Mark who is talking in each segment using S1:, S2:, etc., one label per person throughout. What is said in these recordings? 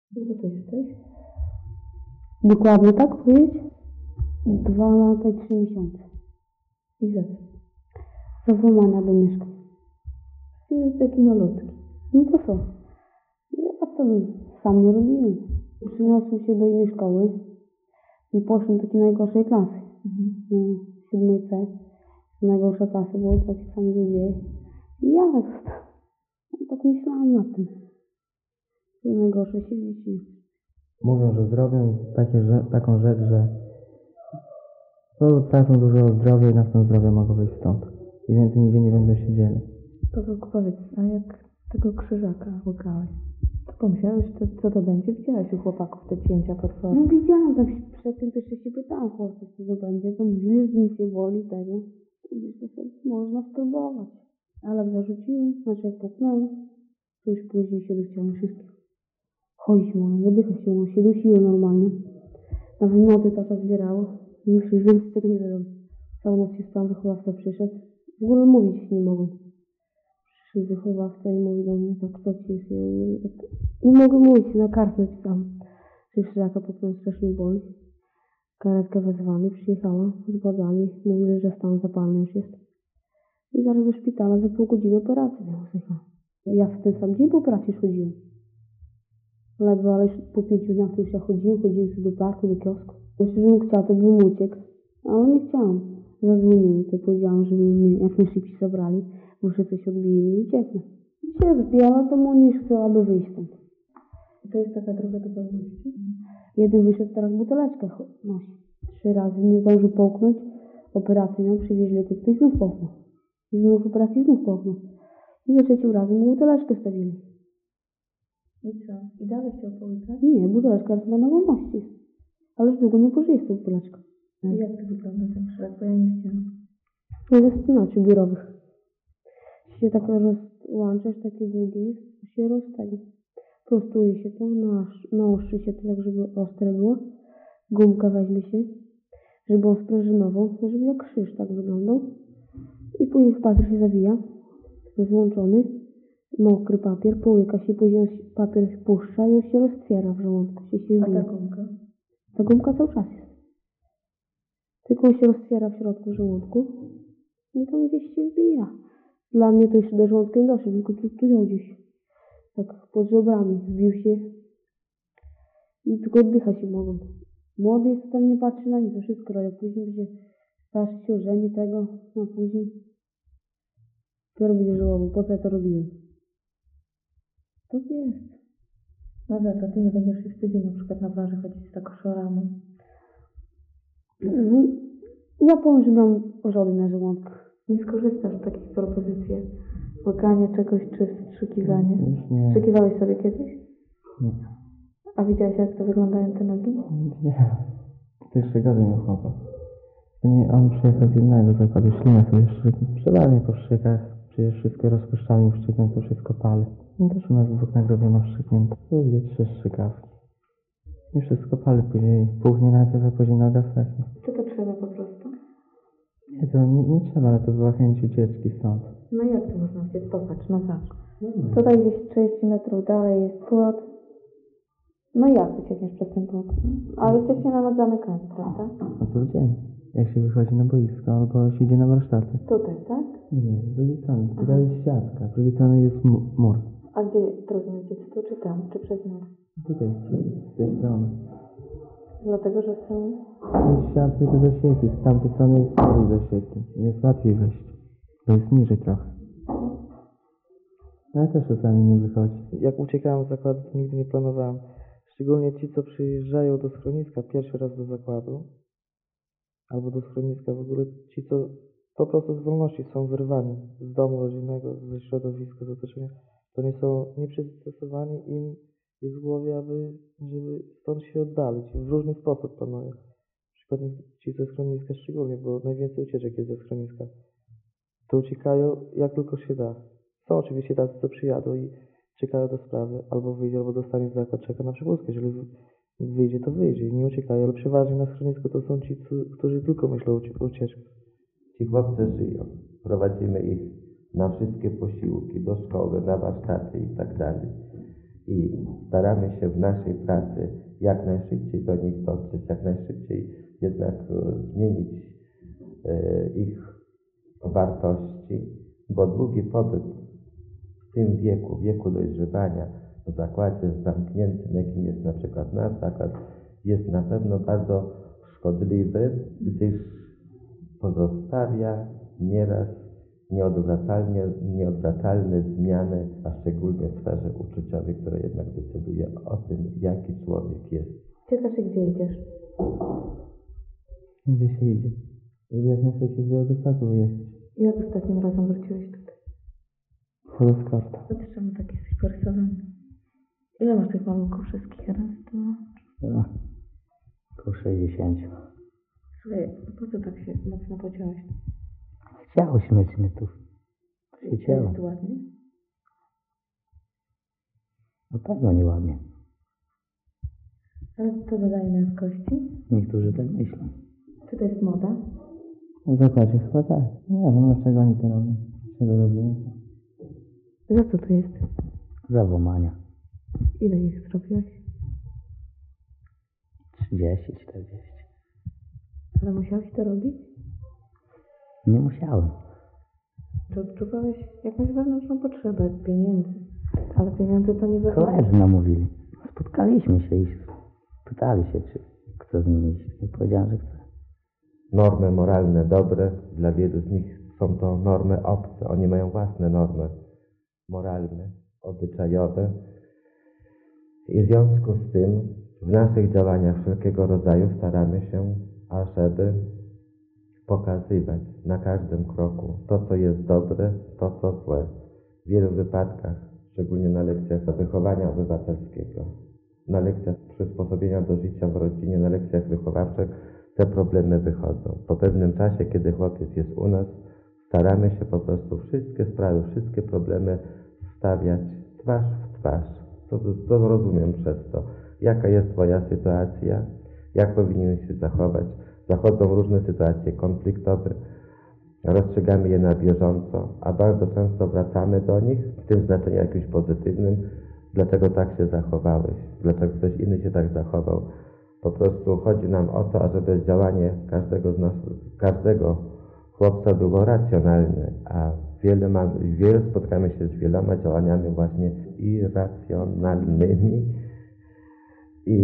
S1: Długo tu jesteś?
S2: Dokładnie tak powiedzieć? 2 lata i 3 miesiące.
S1: I za co?
S2: Za włamania do mieszkań.
S1: Jest taki malutki.
S2: No to co? Ja to sam nie robiłem. Przyniosłem się do innej szkoły i poszłem do takiej najgorszej klasy. No, 7C. Najgorsza klasa, było takie same ludzie. I ja tak myślałam nad tym. To najgorsze się dzieci.
S3: Mówią, że zrobią taką rzecz, że tracą dużo zdrowia i na tym zdrowia mogą wyjść stąd. I więcej nigdzie nie będą siedzieli.
S1: Pawełku, powiedz, a jak tego krzyżaka łykałeś, to pomyślałeś, co to będzie? Widziałaś u chłopaków te cięcia potwory?
S2: No widziałam, tak przed tym też się pytałam chłopców, co to będzie. To mówili, że nic nie boli tego. I myślę sobie, można spróbować. Ale jak zarzuciłem, znaczy jak puknęłem, to już później się dościąłem wszystkiego. Chodzić mogłem, wydychać się mogłem, się dusiły normalnie. Nawet noty tata zbierało. Myślę, że więcej tego nie zrobię. Całą noc się spałam, wychowawca przyszedł. W ogóle mówić nie mogłem. Przyszedł wychowawca i mówi do mnie, to kto ci jest? Ja mówię, tak, nie mogę mówić, na kartę napisałam. Że krzyżaka puknąłem, strasznie boli. Karetka wezwali, przyjechała, zbadali, mówili, że stan zapalny już jest. I zaraz do szpitala za pół godziny operacji miał zjechać. Ja w ten sam dzień po operacji już chodziłem. Ledwo, ale już po 5 dniach to już ja chodziłem sobie do parku, do kiosku. Myślę, że bym chciała, to bym uciekł, ale nie chciałam. Zadzwoniłem, to powiedziałam, żeby mnie jak najszybciej zabrali, muszę coś odbiję i ucieknę. I się rozbijała, to mu nie chciałaby wyjść stąd.
S1: To jest taka droga do wolności?
S2: Jeden wyszedł, teraz buteleczkę nosi. 3 razy nie zdążył połknąć, operację miał, przywieźli go tutaj, znów połknął. I znów operacji, znów połknął. I za 3 razem mu buteleczkę stawili.
S1: I co? I dalej chciał połykać?
S2: Nie, buteleczka teraz na wolności jest. Ale już długo nie pożyje z tą buteleczką.
S1: I jak to wygląda ten krzyżak? Bo ja nie widziałam.
S2: No ze spinaczy biurowych. Się tak rozłączasz, takie długie jest, się rozstaje. Prostuje się to, naostrzy się to tak, żeby ostre było. Gumkę weźmie się, żeby on sprężynował, żeby jak krzyż tak wyglądał. I później w papier się zawija, złączony, mokry papier, połyka się, później papier się puszcza i on się roztwiera w żołądku, się
S1: A
S2: wbija.
S1: ta gumka?
S2: Ta gumka cały czas jest. Tylko on się roztwiera w środku żołądku i tam gdzieś się wbija. Dla mnie to jeszcze do żołądka nie doszedł, tylko tu ją gdzieś. Tak pod żebrami wbił się i tylko oddychać się mogą. Młody jest, tam nie patrzy na nic, to wszystko robię. Później będzie starszy się ożeni tego, a później dopiero będzie żałował, po co ja to robiłem. Tak jest.
S1: No za co? Ty nie będziesz się wstydził na przykład na plaży chodzić z taką szorami?
S2: Ja powiem, że mam orzody na żołądkach.
S1: Nie skorzystasz z takich propozycji? Łykanie czegoś czy wstrzykiwanie?
S3: Już nie.
S1: Wstrzykiwałeś sobie kiedyś?
S3: Nie.
S1: A widziałeś, jak to wyglądają te nogi?
S3: Nie. To jeszcze gorzej miał chłopak. To nie, on przyjechał z innego zakładu, ślinę sobie szczyknął. Przelanie po szczykach, przecież wszystko rozpuszczalnie wszczyknąć, to wszystko pali. No też u nas 2 nagrobie ma wszczyknięte. To 2-3 strzykawki. I wszystko pali, później puchnie najpierw, a później noga sechnie.
S1: Czy to trzeba po prostu?
S3: Nie, to nie trzeba, ale to była chęć ucieczki stąd.
S1: No jak to można uciec? Popatrz, no patrz. Tutaj gdzieś 30 metrów dalej jest płot. No jak uciekniesz przez ten płot? A jesteście na noc zamykani, prawda?
S3: No to w dzień. Jak się wychodzi na boisko albo się idzie na warsztaty.
S1: Tutaj, tak?
S3: Nie, z drugiej strony. Tutaj jest siatka, z drugiej strony jest mur.
S1: A gdzie trudniej uciec? Tu czy tam? Czy przez mur?
S3: Tutaj, z tej strony.
S1: Dlatego, że są...
S3: Jest siatki do zasieki, z tamtej strony jest mur do zasieki. Jest łatwiej wejść, bo jest niżej trochę. Ale też czasami nie wychodzi. Jak uciekałem z zakładu, to nigdy nie planowałem. Szczególnie ci, co przyjeżdżają do schroniska pierwszy raz do zakładu, albo do schroniska w ogóle, ci, co po prostu z wolności są wyrwani z domu rodzinnego, ze środowiska, z otoczenia, to nie są nieprzystosowani, im jest w głowie, żeby stąd się oddalić. W różny sposób planują. Na przykład ci ze schroniska szczególnie, bo najwięcej ucieczek jest ze schroniska. To uciekają jak tylko się da. Są oczywiście tacy, co przyjadą i czekają do sprawy, albo wyjdzie, albo dostanie zakład, czeka na przewózkę. Jeżeli wyjdzie, to wyjdzie i nie uciekają, ale przeważnie na schronisku to są ci, którzy tylko myślą o ucieczce.
S4: Ci chłopcy żyją. Prowadzimy ich na wszystkie posiłki, do szkoły, na warsztaty i tak dalej. i staramy się w naszej pracy jak najszybciej do nich dotrzeć, jak najszybciej jednak zmienić ich wartości, bo długi pobyt w tym wieku dojrzewania w zakładzie zamkniętym, jakim jest na przykład nasz zakład, jest na pewno bardzo szkodliwy, gdyż pozostawia nieraz nieodwracalne zmiany, a szczególnie w sferze uczuciowej, która jednak decyduje o tym, jaki człowiek jest.
S1: Ciekawe, gdzie idziesz?
S3: Gdzie się idzie? Żeby jak najszybciej z Białegostoku wyjechać.
S1: Jak ostatnim razem wróciłeś tutaj?
S3: Chodoskarta.
S1: To ty czemu tak jesteś porysowany? Ile masz tych malunków wszystkich? Raz, dwa.
S5: Koło 60.
S1: Słuchaj, po co tak się mocno pociąłeś?
S5: Chciało śmietników. Się ciało.
S1: Jest ładnie?
S5: Na pewno nieładnie.
S1: Ale to dodaje męskości?
S5: Niektórzy tak myślą.
S1: Czy to jest moda?
S3: W zakładzie chyba tak. Nie wiem, dlaczego oni to robią. Czego robimy to?
S1: Za co tu jest?
S5: Za włamania.
S1: Ile ich zrobiłeś?
S5: 30, 40.
S1: Ale musiałeś to robić?
S5: Nie musiałem.
S1: Czy odczuwałeś jakąś wewnętrzną potrzebę pieniędzy? Ale pieniądze to nie wygląda.
S5: Koledzy namówili. Spotkaliśmy się i pytali się, czy chce z nimi iść. I powiedziałem, że chce.
S4: Normy moralne dobre, dla wielu z nich są to normy obce. Oni mają własne normy moralne, obyczajowe. I w związku z tym w naszych działaniach wszelkiego rodzaju staramy się, ażeby pokazywać na każdym kroku to, co jest dobre, to, co złe. W wielu wypadkach, szczególnie na lekcjach wychowania obywatelskiego, na lekcjach przysposobienia do życia w rodzinie, na lekcjach wychowawczych, te problemy wychodzą. Po pewnym czasie, kiedy chłopiec jest u nas, staramy się po prostu wszystkie sprawy, wszystkie problemy stawiać twarz w twarz. Co rozumiem przez to? Jaka jest twoja sytuacja? Jak powinien się zachować? Zachodzą różne sytuacje konfliktowe, rozstrzygamy je na bieżąco, a bardzo często wracamy do nich w tym znaczeniu jakimś pozytywnym. Dlaczego tak się zachowałeś? Dlaczego ktoś inny się tak zachował? Po prostu chodzi nam o to, ażeby działanie każdego z nas, każdego chłopca było racjonalne, a wiele spotkamy się z wieloma działaniami właśnie irracjonalnymi i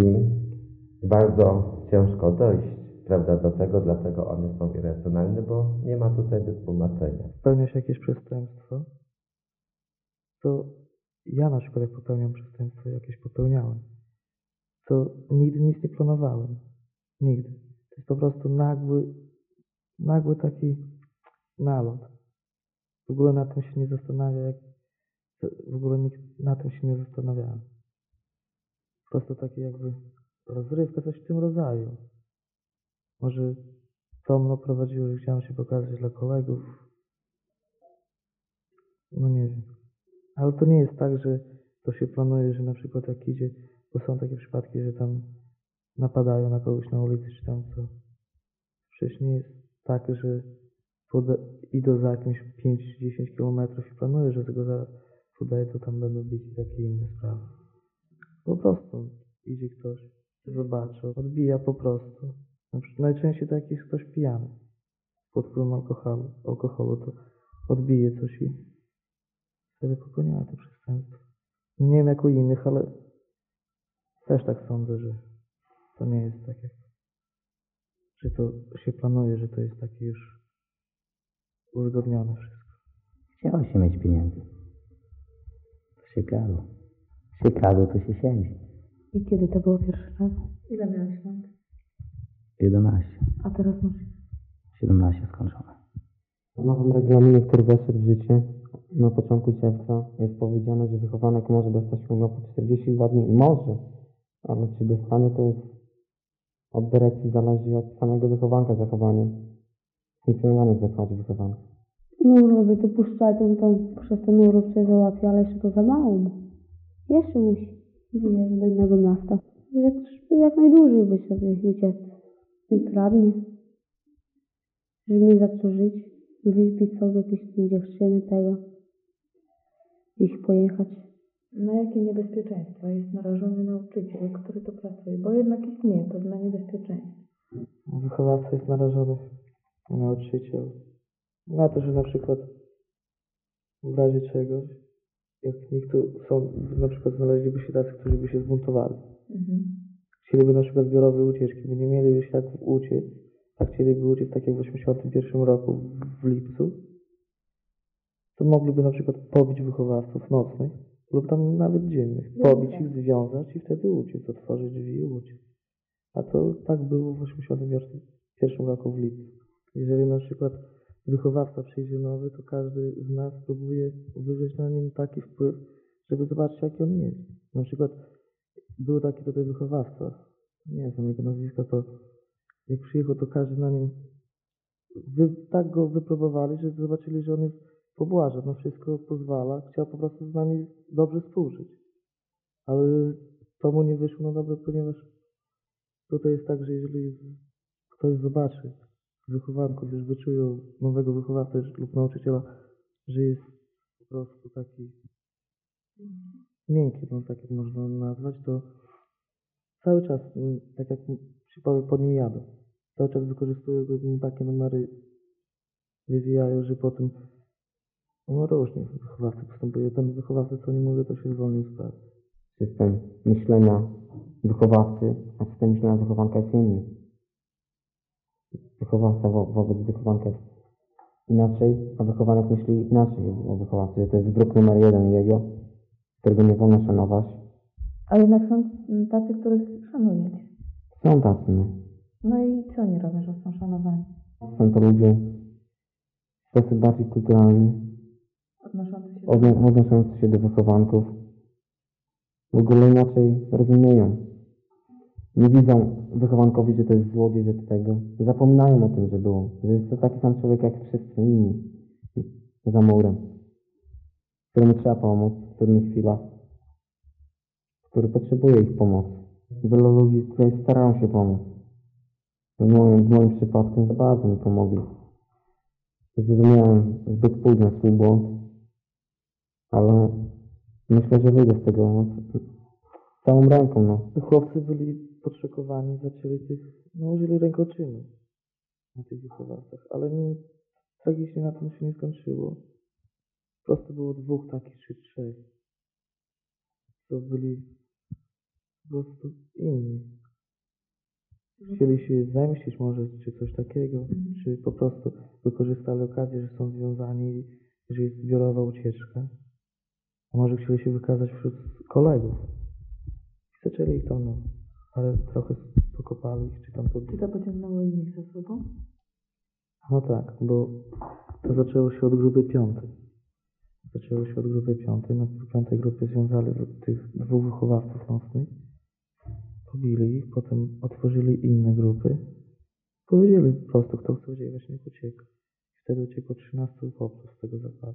S4: bardzo ciężko dojść, prawda, do tego, dlaczego one są irracjonalne, bo nie ma tutaj wytłumaczenia.
S3: Popełnia się jakieś przestępstwo, to ja na przykład jak popełniam przestępstwo, jakieś popełniałem, to nigdy nic nie planowałem. Nigdy. To jest po prostu nagły taki nalot. W ogóle na tym się nie zastanawia, w ogóle nikt na tym się nie zastanawiałem. Po prostu takie jakby rozrywka, coś w tym rodzaju. Może to mnie prowadziło, że chciałem się pokazać dla kolegów. No nie wiem. Ale to nie jest tak, że to się planuje, że na przykład jak idzie, bo są takie przypadki, że tam napadają na kogoś na ulicy, czy tam co. Przecież nie jest tak, że idą za jakimś 5-10 kilometrów i planuję, że tego zaraz podaję, to tam będą bić i takie inne sprawy. Po prostu idzie ktoś, zobaczy, odbija po prostu. Najczęściej tak jest ktoś pijany. Pod wpływem alkoholu to odbije coś i wtedy popełniają to przestępstwo. Nie wiem jak u innych, ale też tak sądzę, że to nie jest tak jak, że to się planuje, że to jest takie już uzgodnione wszystko.
S5: Chciało się mieć pieniędzy. To się kradło. Się kradło, to się siedzi.
S1: I kiedy to było pierwszy raz? Ile miałeś lat?
S5: 11.
S1: A teraz masz
S5: 17 skończone.
S6: W nowym regulaminie, który weszedł w życie na początku czerwca, jest powiedziane, że wychowanek może dostać urlop po 42 dni. Może, ale czy dostanie, to jest od dyrekcji, zależy od samego wychowanka zachowanie. Funkcjonowanie w zakładzie wychowania.
S2: No urlopy to puszczają, to przez ten urlop się załatwia, ale jeszcze to za mało. Jeszcze musi wyjeżdżać do innego miasta. Jak najdłużej by sobie uciec. I kradnie. Żeby mieć za co żyć. Wyśpić sobie jakieś dziewczyny tego. Iść pojechać.
S1: Na jakie niebezpieczeństwa jest narażony nauczyciel, który tu pracuje? Bo jednak istnieje pewne niebezpieczeństwo.
S3: Wychowawca jest narażony, nauczyciel. Na to, że na przykład w razie czegoś, jak na przykład znaleźliby się tacy, którzy by się zbuntowali. Chcieliby na przykład zbiorowej ucieczki, by nie mieli już jak uciec, a chcieliby uciec tak jak w 1981 roku w lipcu, to mogliby na przykład pobić wychowawców nocnych lub tam nawet dziennych. Pobić ich, związać i wtedy uciec, otworzyć drzwi i uciec. A to tak było w 1981 roku w lipcu. Jeżeli na przykład wychowawca przyjdzie nowy, to każdy z nas próbuje wywrzeć na nim taki wpływ, żeby zobaczyć, jaki on jest. Na przykład był taki tutaj wychowawca, nie znam jego nazwiska, to jak przyjechał, to każdy na nim tak go wypróbowali, że zobaczyli, że on jest pobłaża, na wszystko pozwala, chciał po prostu z nami dobrze współżyć. Ale to mu nie wyszło na dobre, ponieważ tutaj jest tak, że jeżeli ktoś zobaczy z wychowanków, już wyczują nowego wychowawcę lub nauczyciela, że jest po prostu taki miękki, no tak jak można nazwać, to cały czas, tak jak się powie, po nim jadą. Cały czas wykorzystują go, takie numery wywijają, że potem no różnie wychowawcy postępuje. Ten wychowawca, co nie mówię, to się zwolnił z pracy.
S6: System myślenia wychowawcy, a system myślenia wychowanka jest inny. Wychowawca wobec wychowanka jest inaczej, a wychowanek myśli inaczej o wychowawcy, że to jest wróg numer jeden jego, którego nie wolno szanować.
S1: A jednak są tacy, których szanujecie.
S6: Są tacy, no.
S1: No i co oni robią, że są szanowani?
S6: Są to ludzie w sposób bardziej kulturalny, odnoszący się do wychowanków. W ogóle inaczej rozumieją. Nie widzą wychowankowi, że to jest złodziej, że to tego. Zapominają o tym, że było. Że jest to taki sam człowiek jak wszyscy inni za murem. Któremu trzeba pomóc w trudnych chwilach. Który potrzebuje ich pomocy. Wielu ludzi tutaj starają się pomóc. W moim przypadku za bardzo mi pomogli. Zrozumiałem zbyt późno swój błąd. Ale myślę, że wyjdę z tego całą ręką, no.
S3: Chłopcy byli podszokowani, użyli rękoczynu na tych wychowawcach, ale tragicznie na tym się nie skończyło. Po prostu było 2 takich czy 3, co byli po prostu inni. Chcieli się zemścić może, czy coś takiego, czy po prostu wykorzystali okazję, że są związani, że jest zbiorowa ucieczka. A może chcieli się wykazać wśród kolegów. I zaczęli ich tam, ale trochę pokopali ich, czy tam
S1: Czy to pociągnęło innych za sobą?
S3: No tak, bo to zaczęło się od grupy 5. Na 5. grupie związali tych 2 wychowawców nocnych. Pobili ich, potem otworzyli inne grupy. Powiedzieli po prostu, kto chce uciekać, niech ucieka. Wtedy uciekło 13 chłopców z tego zakładu.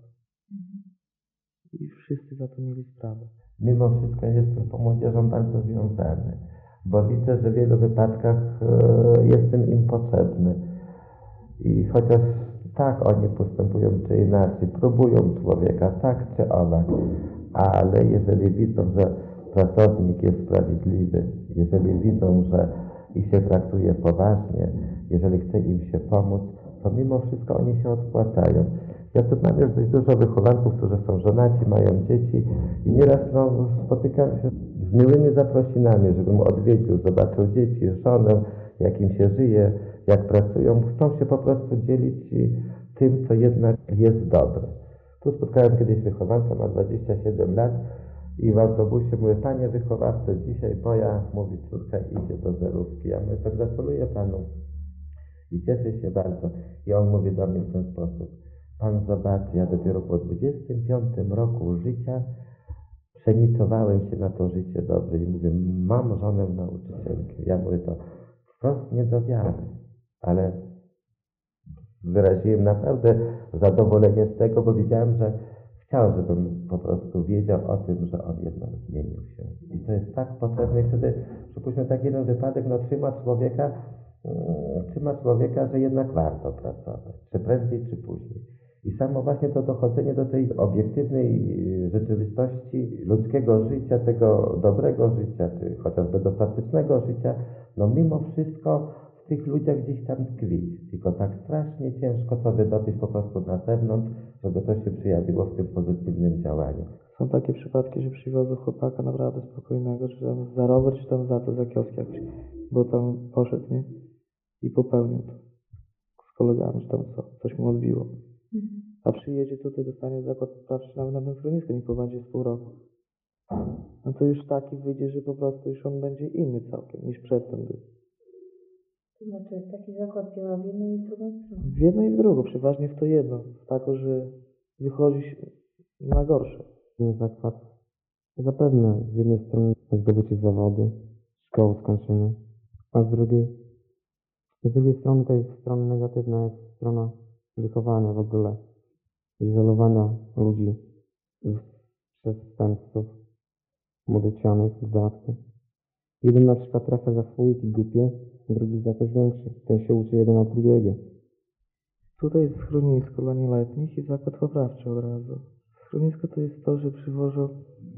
S3: I wszyscy za to mieli sprawę.
S4: Mimo wszystko jestem tą młodzieżą bardzo związany, bo widzę, że w wielu wypadkach jestem im potrzebny. I chociaż tak oni postępują czy inaczej, próbują człowieka, tak czy owak, ale jeżeli widzą, że pracownik jest sprawiedliwy, jeżeli widzą, że ich się traktuje poważnie, jeżeli chce im się pomóc, to mimo wszystko oni się odpłacają. Ja tu mam już dość dużo wychowanków, którzy są żonaci, mają dzieci i nieraz spotykam się z miłymi zaprosinami, żebym odwiedził, zobaczył dzieci, żonę, jak im się żyje, jak pracują. Chcą się po prostu dzielić tym, co jednak jest dobre. Tu spotkałem kiedyś wychowanka, ma 27 lat i w autobusie mówię, panie wychowawco, dzisiaj moja, mówi, córka idzie do zerówki. Ja mówię, to gratuluję panu i cieszę się bardzo. I on mówi do mnie w ten sposób. Pan zobaczy, ja dopiero po 25 roku życia przenicowałem się na to życie dobre i mówię, mam żonę nauczycielkę. Ja mówię to wprost nie do wiary, ale wyraziłem naprawdę zadowolenie z tego, bo wiedziałem, że chciał, żebym po prostu wiedział o tym, że on jednak zmienił się. I to jest tak potrzebne. I wtedy, przypuśćmy, tak jeden wypadek trzyma człowieka, że jednak warto pracować, czy prędzej, czy później. I samo właśnie to dochodzenie do tej obiektywnej rzeczywistości ludzkiego życia, tego dobrego życia, czy chociażby dostatecznego życia, no mimo wszystko w tych ludziach gdzieś tam tkwi. Tylko tak strasznie ciężko to wydobyć po prostu na zewnątrz, żeby to się przejawiło w tym pozytywnym działaniu.
S3: Są takie przypadki, że przywiozę chłopaka naprawdę spokojnego, czy tam za rower, czy tam za to, za kiosk jakiś, bo tam poszedł, nie? I popełnił to z kolegami, czy tam coś mu odbiło. A przyjedzie tutaj, dostanie zakład poprawczy nawet na tym schronisku, nie pobędzie z pół roku. No to już taki wyjdzie, że po prostu już on będzie inny całkiem, niż przedtem był.
S1: To znaczy, taki zakład działa w jedną i w drugą stronę.
S3: W jedno i w drugą, przeważnie w to jedno. Tako, że wychodzi na gorsze.
S6: Ten zakład zapewne z jednej strony zdobycie zawodu, szkoły skończenie, a z drugiej strony tej strony negatywna jest strona wychowania w ogóle, izolowania ludzi z przestępców, młodocianych, dodatku. Jeden na przykład trafia za słoiki głupie, drugi za coś większy. Ten się uczy jeden od drugiego.
S3: Tutaj jest schronisko dla nieletnich i zakład poprawczy od razu. Schronisko to jest to, że przywożą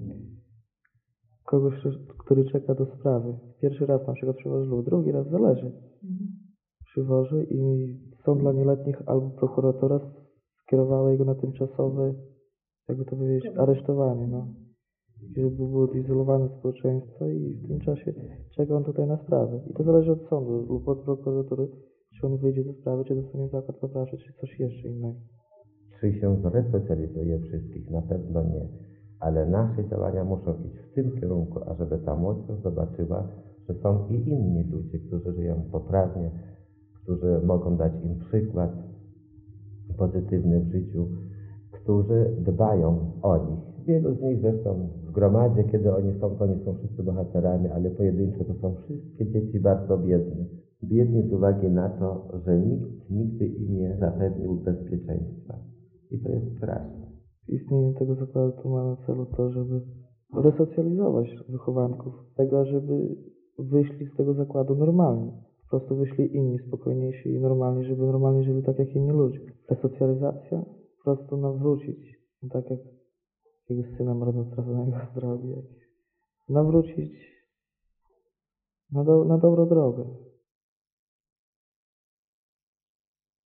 S3: kogoś, który czeka do sprawy. Pierwszy raz na przykład przywożę lub drugi raz, zależy. Przywożę i sąd dla nieletnich albo prokuratura skierowała jego na tymczasowe, jakby to powiedzieć, aresztowanie, no. Żeby było odizolowane od społeczeństwa i w tym czasie czeka on tutaj na sprawę. I to zależy od sądu lub od prokuratury, czy on wyjdzie ze sprawy, czy dostanie zakład poprawczy, czy coś jeszcze innego.
S4: Czy się zresocjalizuje wszystkich? Na pewno nie. Ale nasze działania muszą iść w tym kierunku, ażeby ta młodzież zobaczyła, że są i inni ludzie, którzy żyją poprawnie, którzy mogą dać im przykład pozytywny w życiu, którzy dbają o nich. Wielu z nich zresztą w gromadzie, kiedy oni są, to nie są wszyscy bohaterami, ale pojedynczo to są wszystkie dzieci bardzo biedne. Biedni z uwagi na to, że nikt nigdy im nie zapewnił bezpieczeństwa. I to jest straszne.
S3: Istnienie tego zakładu to ma na celu to, żeby resocjalizować wychowanków. Tego, żeby wyszli z tego zakładu normalnie. Po prostu wyszli inni, spokojniejsi i normalni, żeby normalnie żyli tak jak inni ludzie. Resocjalizacja po prostu nawrócić, tak jak jakiegoś syna marnotrawionego z drogi. Nawrócić na dobrą drogę.